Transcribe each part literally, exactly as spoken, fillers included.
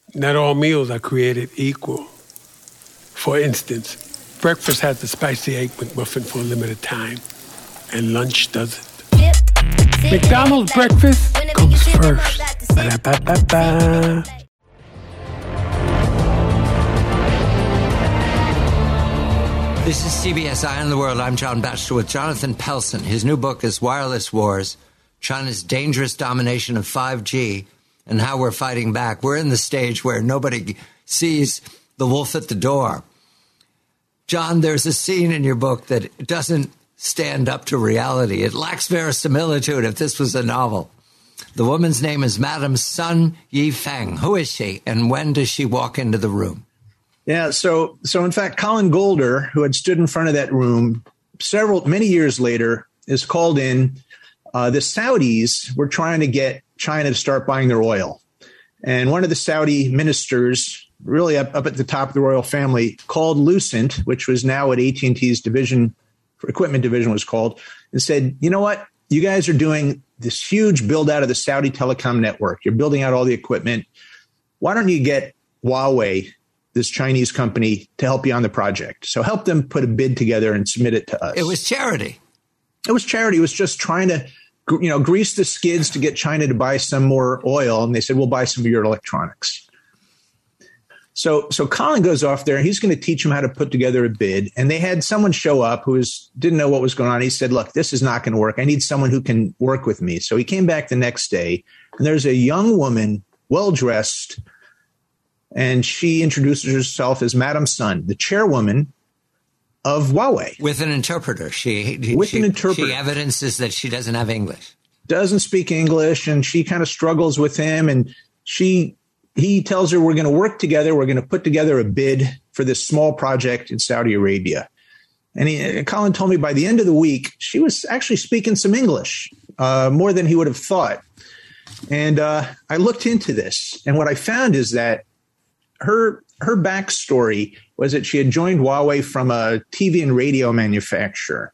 Not all meals are created equal. For instance, breakfast has the spicy egg McMuffin for a limited time, and lunch doesn't. McDonald's breakfast comes first. Ba-da-ba-ba-ba. This is C B S Eye on the World. I'm John Batchelor with Jonathan Pelson. His new book is Wireless Wars, China's Dangerous Domination of five G and How We're Fighting Back. We're in the stage where nobody sees the wolf at the door. John, there's a scene in your book that doesn't stand up to reality. It lacks verisimilitude if this was a novel. The woman's name is Madam Sun Yifeng. Who is she, and when does she walk into the room? Yeah, so so in fact, Colin Golder, who had stood in front of that room several, many years later, is called in. Uh, the Saudis were trying to get China to start buying their oil. And one of the Saudi ministers, really up, up at the top of the royal family, called Lucent, which was now what A T and T's division, equipment division was called, and said, you know what? You guys are doing this huge build out of the Saudi telecom network. You're building out all the equipment. Why don't you get Huawei, this Chinese company, to help you on the project? So help them put a bid together and submit it to us. It was charity. It was charity. It was just trying to, you know, grease the skids to get China to buy some more oil. And they said, we'll buy some of your electronics. So so Colin goes off there. He's going to teach them how to put together a bid. And they had someone show up who was, didn't know what was going on. He said, look, this is not going to work. I need someone who can work with me. So he came back the next day, and there's a young woman, well-dressed, and she introduces herself as Madam Sun, the chairwoman of Huawei. With an interpreter. She, With she, an interpreter. She evidences that she doesn't have English. Doesn't speak English, and she kind of struggles with him. And she, he tells her, we're going to work together. We're going to put together a bid for this small project in Saudi Arabia. And, he, and Colin told me by the end of the week, she was actually speaking some English, uh, more than he would have thought. And uh, I looked into this, and what I found is that Her her backstory was that she had joined Huawei from a T V and radio manufacturer.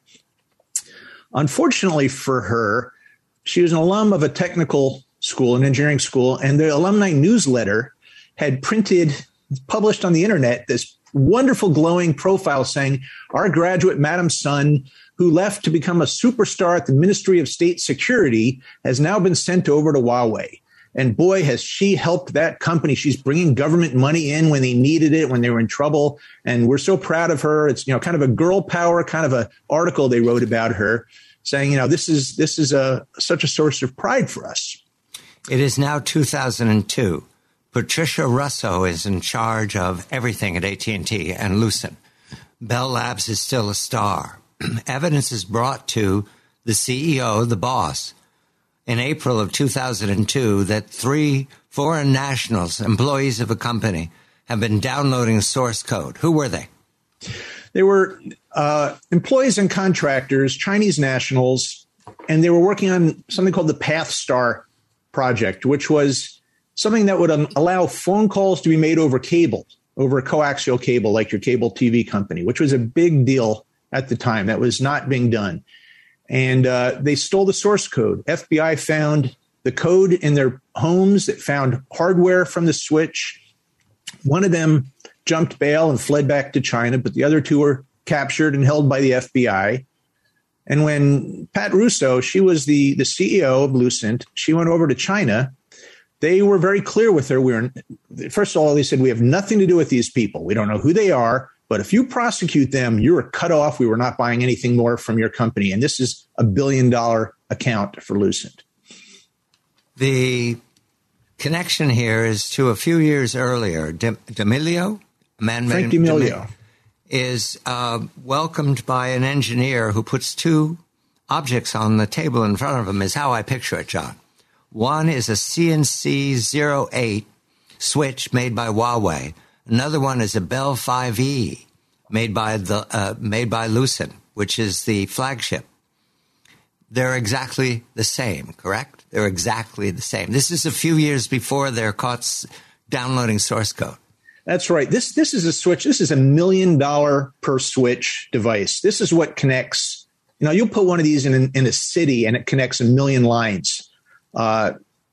Unfortunately for her, she was an alum of a technical school, an engineering school, and the alumni newsletter had printed, published on the internet, this wonderful glowing profile saying, our graduate, Madam Sun, who left to become a superstar at the Ministry of State Security, has now been sent over to Huawei. And boy, has she helped that company. She's bringing government money in when they needed it, when they were in trouble. And we're so proud of her. It's, you know, kind of a girl power kind of a article they wrote about her saying, you know, this is this is a such a source of pride for us. It is now two thousand two. Patricia Russo is in charge of everything at A T and T and Lucent. Bell Labs is still a star. Evidence is brought to the C E O, the boss, in April of two thousand two, that three foreign nationals, employees of a company, have been downloading source code. Who were they? They were uh, employees and contractors, Chinese nationals, and they were working on something called the PathStar project, which was something that would um, allow phone calls to be made over cable, over a coaxial cable, like your cable T V company, which was a big deal at the time. That was not being done. And uh, they stole the source code. F B I found the code in their homes. It found hardware from the switch. One of them jumped bail and fled back to China, but the other two were captured and held by the F B I. And when Pat Russo, she was the, the C E O of Lucent, she went over to China. They were very clear with her. We were, first of all, they said, we have nothing to do with these people. We don't know who they are. But if you prosecute them, you are cut off. We were not buying anything more from your company. And this is a billion dollar account for Lucent. The connection here is to a few years earlier. D'Amelio, a man Frank D'Amelio, is uh, welcomed by an engineer who puts two objects on the table in front of him, is how I picture it, John. One is a C N C zero eight switch made by Huawei. Another one is a Bell five E made by the uh, made by Lucent, which is the flagship. They're exactly the same, correct? They're exactly the same. This is a few years before they're caught downloading source code. That's right. This this is a switch. This is a million dollar per switch device. This is what connects. You know, you'll put one of these in in a city and it connects a million lines. Uh,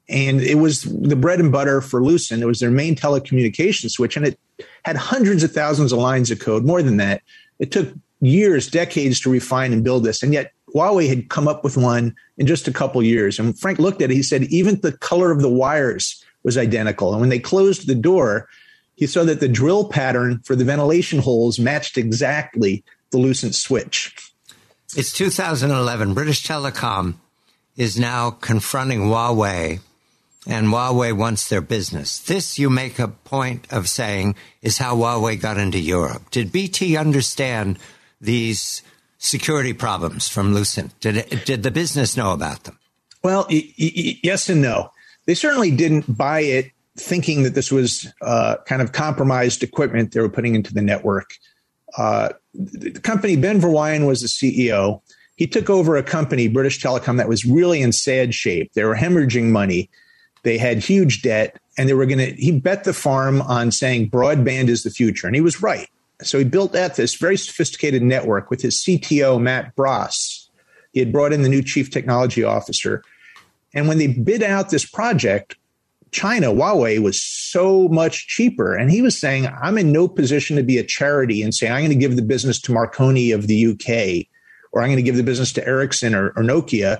And it was the bread and butter for Lucent. It was their main telecommunications switch, and it had hundreds of thousands of lines of code, more than that. It took years, decades to refine and build this. And yet Huawei had come up with one in just a couple years. And Frank looked at it. He said, even the color of the wires was identical. And when they closed the door, he saw that the drill pattern for the ventilation holes matched exactly the Lucent switch. It's two thousand eleven. British Telecom is now confronting Huawei, and Huawei wants their business. This, you make a point of saying, is how Huawei got into Europe. Did B T understand these security problems from Lucent? Did it, did the business know about them? Well, y- y- yes and no. They certainly didn't buy it thinking that this was uh, kind of compromised equipment they were putting into the network. Uh, the company, Ben Verwaayen was the C E O. He took over a company, British Telecom, that was really in sad shape. They were hemorrhaging money. They had huge debt, and they were going to, he bet the farm on saying broadband is the future. And he was right. So he built out this very sophisticated network with his C T O, Matt Bross. He had brought in the new chief technology officer. And when they bid out this project, China, Huawei, was so much cheaper. And he was saying, I'm in no position to be a charity and say, I'm going to give the business to Marconi of the U K, or I'm going to give the business to Ericsson or, or Nokia,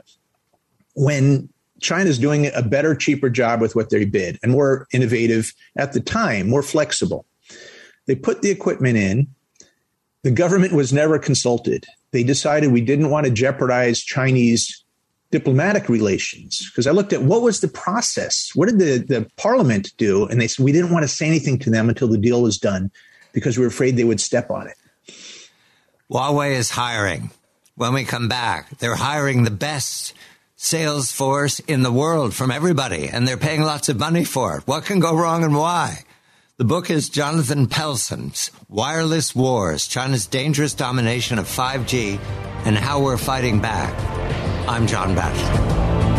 when China's doing a better, cheaper job with what they bid and more innovative at the time, more flexible. They put the equipment in. The government was never consulted. They decided we didn't want to jeopardize Chinese diplomatic relations, because I looked at what was the process. What did the, the parliament do? And they said we didn't want to say anything to them until the deal was done because we were afraid they would step on it. Huawei is hiring. When we come back, they're hiring the best sales force in the world from everybody, and they're paying lots of money for it. What can go wrong and why? The book is Jonathan Pelson's Wireless Wars, China's Dangerous Domination of five G and How We're Fighting Back. I'm John Batchelor.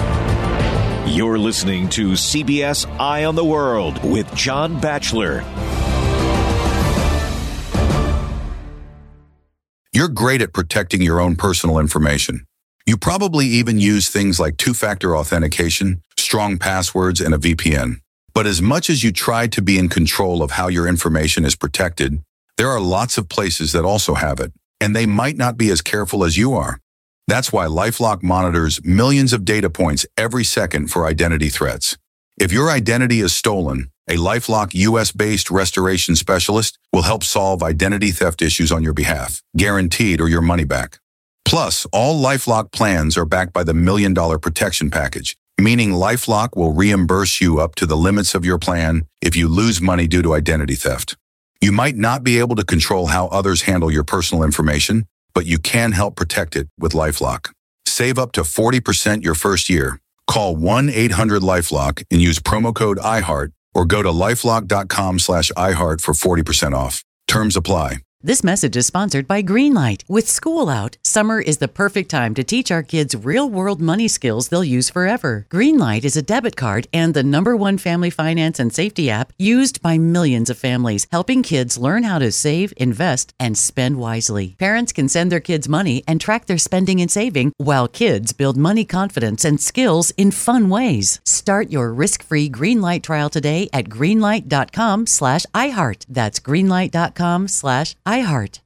You're listening to C B S Eye on the World with John Batchelor. You're great at protecting your own personal information. You probably even use things like two-factor authentication, strong passwords, and a V P N. But as much as you try to be in control of how your information is protected, there are lots of places that also have it, and they might not be as careful as you are. That's why LifeLock monitors millions of data points every second for identity threats. If your identity is stolen, a LifeLock U S-based restoration specialist will help solve identity theft issues on your behalf, guaranteed or your money back. Plus, all LifeLock plans are backed by the Million Dollar Protection Package, meaning LifeLock will reimburse you up to the limits of your plan if you lose money due to identity theft. You might not be able to control how others handle your personal information, but you can help protect it with LifeLock. Save up to forty percent your first year. Call one eight hundred LifeLock and use promo code iHeart, or go to lifelock.com slash iHeart for forty percent off. Terms apply. This message is sponsored by Greenlight. With school out, summer is the perfect time to teach our kids real-world money skills they'll use forever. Greenlight is a debit card and the number one family finance and safety app used by millions of families, helping kids learn how to save, invest, and spend wisely. Parents can send their kids money and track their spending and saving, while kids build money confidence and skills in fun ways. Start your risk-free Greenlight trial today at greenlight.com slash iHeart. That's greenlight.com slash iHeart. iHeart.